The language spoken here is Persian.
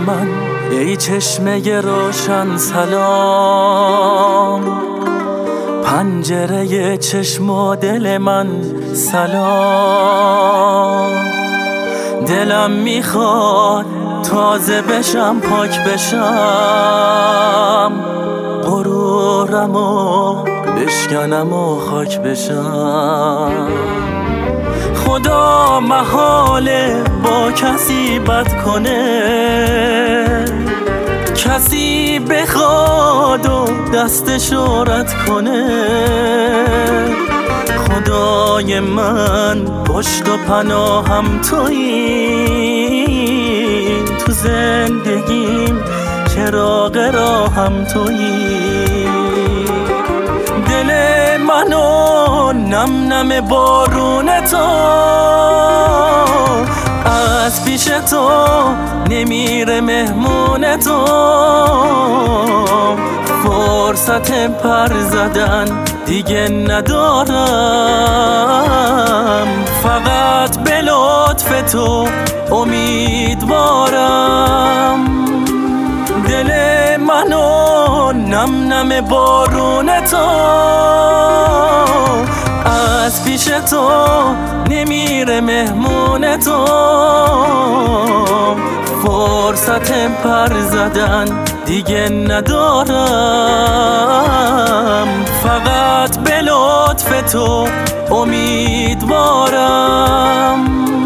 من، ای چشمه روشن سلام. پنجره چشم و دل من سلام. دلم میخواد تازه بشم، پاک بشم، غرورمو بشکنم و خاک بشم. خدا محاله با کسی بد کنه، کسی بخواد و دستشو رد کنه. خدای من پشت و پناهم تویی، تو زندگیم چراغ راهم تویی. دل منو نم نم بارون تو، از پیش تو نمیره مهمون تو. فرصت پر زدن دیگه ندارم، فقط به لطف تو امیدوارم. دل منو نم نم بارون تو، از پیش تو نمیره مهمون تو. فرصت پر زدن دیگه ندارم، فقط به لطف تو امیدوارم.